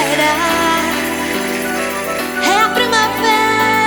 É a primavera.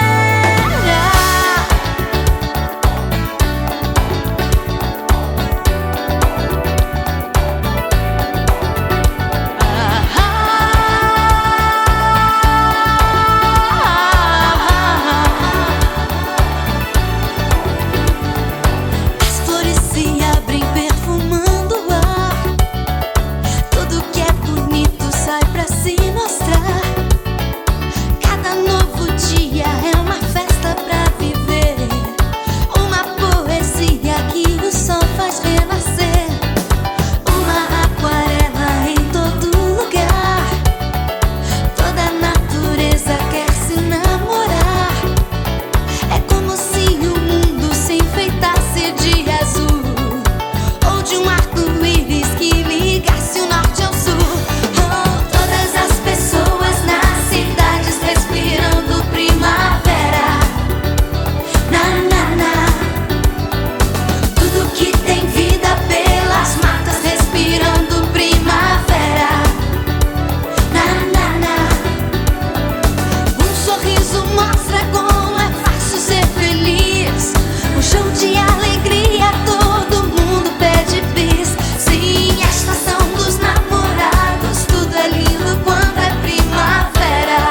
As flores se abrem perfumando o ar. Tudo que é bonito sai pra se mostrar. Cada novo dia é uma festa pra viver, uma poesia que o sol faz renascer, uma aquarela em todo lugar. Toda a natureza quer se namorar. É como se o mundo se enfeitasse de azul, ou de um arco-íris que ligasse o norte ao sul. Oh, todas as pessoas nas cidades respirando primavera. Na, na, na. Tudo que tem vida pelas matas respirando primavera. Na, na, na. Um sorriso mostra como é fácil ser feliz. Um show de alegria, todo mundo pede bis. Sim, a estação dos namorados, tudo é lindo quando é primavera.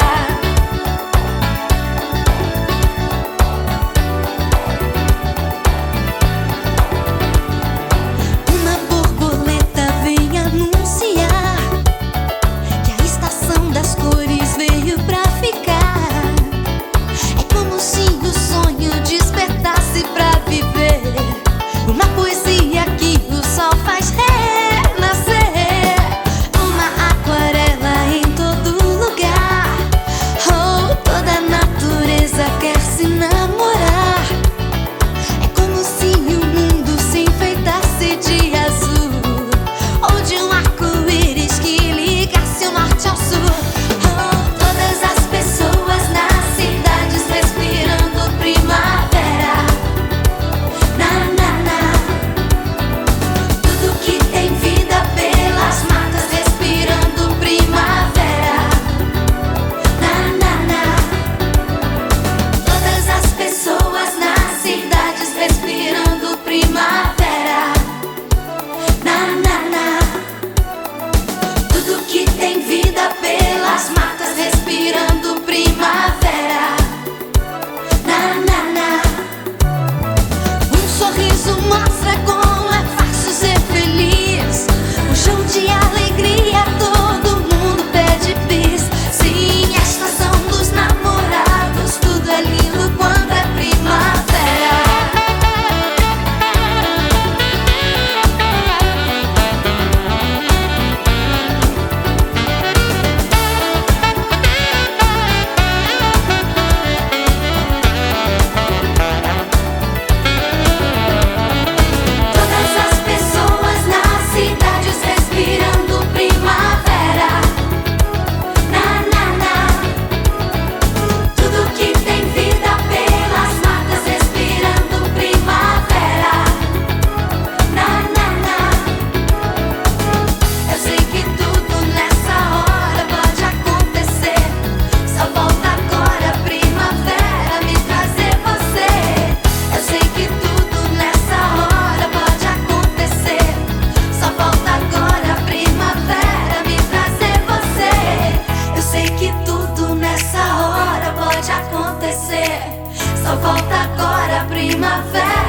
Uma borboleta vem anunciar que a estação das cores veio pra ficar. É como se o sonho despertasse pra viver, uma poesia que o sol faz renascer, uma aquarela em todo lugar. Oh, toda a natureza quer se namorar. É como se o mundo se enfeitasse de azul, ou de um arco-íris que ligasse o norte ao sul. Oh, todas as pessoas nas cidades respirando primavera. Na, na, na. Tudo que tem vida pelas matas respirando primavera. Na, na, na. Todas as pessoas nas cidades respirando primavera. Na, na, na. Tudo que tem vida pelas matas respirando primavera. Na, na, na. Um sorriso mostra como é fácil ser feliz. Um show de alegria, todo mundo pede bis. Sim, a estação dos namorados, tudo é lindo quando é primavera. Todas as pessoas nas cidades respirando primavera. Na, na, na. Tudo que tem vida pelas matas respirando primavera. Na, na, na. Eu sei que tudo nessa hora pode acontecer. Só volta agora a primavera me trazer você. Eu sei que tudo nessa hora pode acontecer. Só volta agora a primavera me trazer você. Eu sei que tudo nessa hora pode acontecer. Só volta agora a primavera.